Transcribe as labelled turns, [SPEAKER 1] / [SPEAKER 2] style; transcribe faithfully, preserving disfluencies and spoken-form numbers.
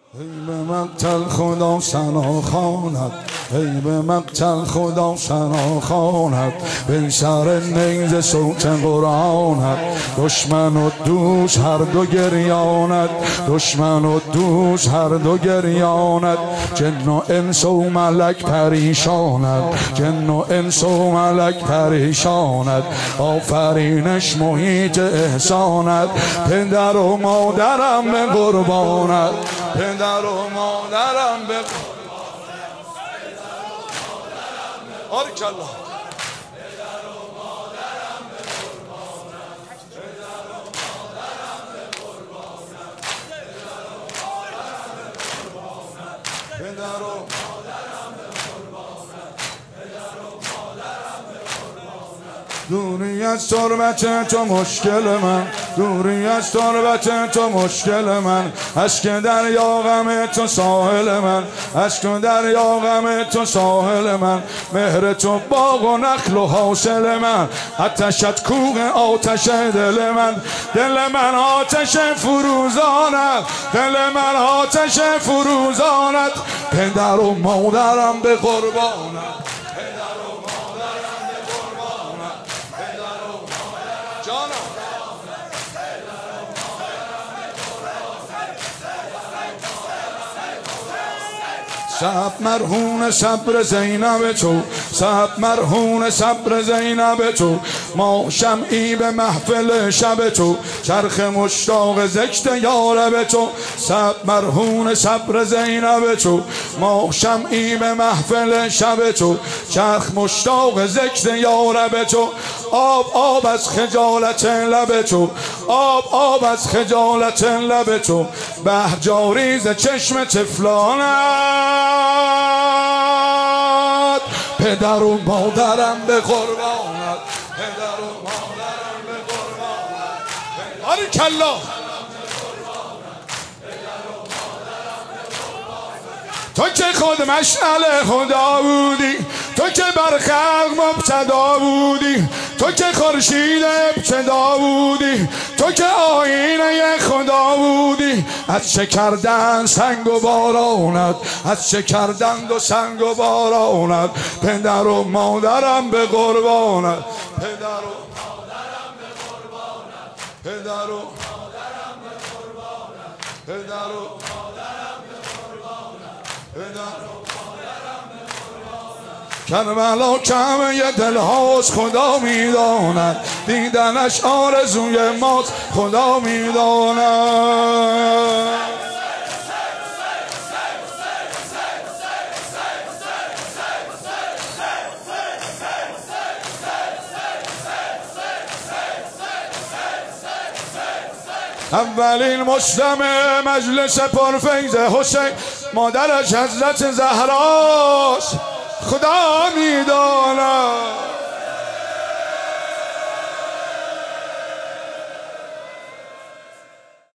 [SPEAKER 1] ای به مقتل خدا سنا خواند، ای به مقتل خدا سنا خواند، به سر نیزه صوت قرآنت. دشمن و دوست هر دو گریاند، دشمن و دوست هر دو گریاند. جن و انس و ملک پریشاند، جن و انس و ملک پریشاند. آفرینش محیط احساند، پدر و مادرم به قربانت، پدر و مادرم به آرکالله. پدر و مادرم به قربانت، پدر و مادرم به قربانت، پدر و مادرم به قربانت، پدر و مادرم به قربانت، پدر و مادرم به قربانت. دوری از تربت تو مشکل من، دوری از تربت تو مشکل من. اشک دریا غم تو ساحل من، اشک دریا غم تو ساحل من. مهر تو باغ و نخل و حاصل من، آتشت کوه آتش دل من. دل من آتش فروزانت، دل من آتش فروزانت. پدر و مادرم به قربانت، پدر و مادرم به قربانت، پدر و مادرم جانم. صبر مرهون صبر زینب تو، صبر مرهون صبر زینب تو. ما شمعی به محفل شب تو، چرخ مشتاق ذکر یارب تو. صبر مرهون صبر زینب تو، ما شمعی به محفل شب تو، چرخ مشتاق ذکر یارب تو. آب آب از خجالت لب تو، آب آب از خجالت لب تو. بحر جاری ز چشم طفلانت. پدر و مادرم به قربانت، پدر و مادرم به قربانت. آرکالله. تو که خود مشعل خدا بودی، تو که بر خلق مبتدا بودی، تو که خورشید ابتدا بودی، تو که آینه خدا بودی. از چه کردن سنگ و بارانت، از چه کردن و سنگ و بارانت. پدر و مادرم به قربانت، پدر و مادرم به قربانت، پدر و مادرم به قربانت، پدر و مادرم به قربانت، پدر و مادرم به قربانت. کربلا کعبه دل هاست خدا میداند، دیدنش آرزوی ماست خدا میداند. اولین مجتمع مجلس پرفیض حسین، مادرش حضرت زهراست خدا میداند.